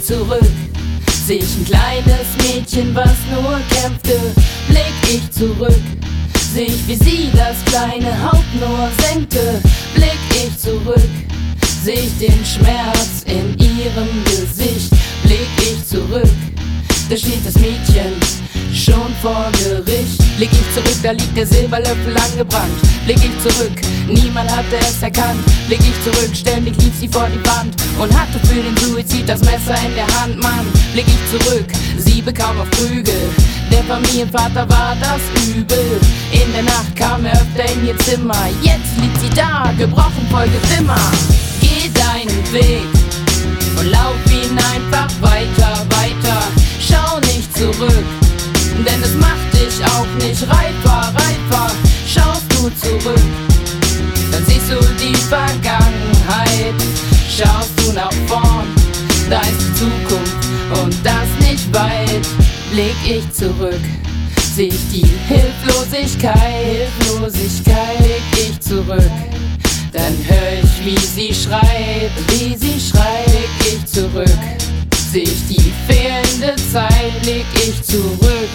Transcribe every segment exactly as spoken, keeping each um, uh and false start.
zurück, seh ich ein kleines Mädchen, was nur kämpfte. Blick ich zurück, seh ich, wie sie das kleine Haupt nur senkte. Blick ich zurück, seh ich den Schmerz in ihrem Gesicht. Blick ich zurück, da steht das Mädchen schon vor Gericht. Blick ich zurück, da liegt der Silberlöffel angebrannt. Blick ich zurück, niemand hatte es erkannt. Blick ich zurück, ständig lief sie vor die Wand und hatte für den Suizid das Messer in der Hand, Mann. Blick ich zurück, sie bekam auf Prügel. Der Familienvater war das Übel. In der Nacht kam er öfter in ihr Zimmer. Jetzt liegt sie da, gebrochen, voll Gewimmer. Geh deinen Weg und lauf ihn einfach weiter, weiter. Schau nicht zurück, denn es macht dich auch nicht reifer, reifer. Schaust du zurück, dann siehst du die Vergangenheit. Schaust du nach vorn, da ist die Zukunft und das nicht weit. Blick ich zurück, seh ich die Hilflosigkeit, Hilflosigkeit. Blick ich zurück, dann hör ich, wie sie schreit, wie sie schreit. Blick ich zurück, seh ich die fehlende Zeit. Blick ich zurück,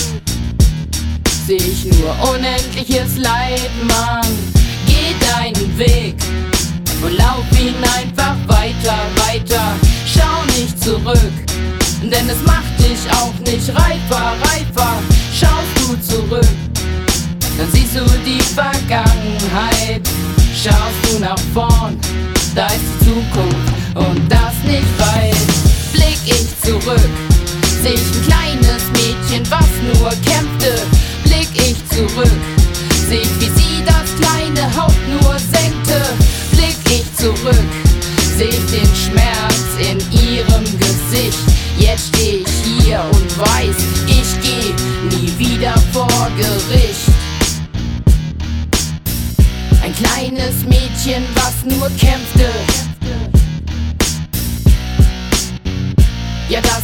seh ich nur unendliches Leid, Mann. Geh deinen Weg und lauf ihn einfach weiter, weiter. Schau nicht zurück, denn es macht dich auch nicht reifer, reifer. Schaust du zurück, dann siehst du die Vergangenheit. Schaust du nach vorn, da ist die Zukunft und das nicht weit. Blick ich zurück, seh ich ein kleines Mädchen, was nur kämpfte. Blick ich zurück, seh ich, wie sie das kleine Haupt nur senkte. Blick ich zurück, seh ich den Schmerz in ihrem Gesicht. Jetzt steh ich hier und weiß, ich geh nie wieder vor Gericht. Ein kleines Mädchen, was nur kämpfte. Ja, das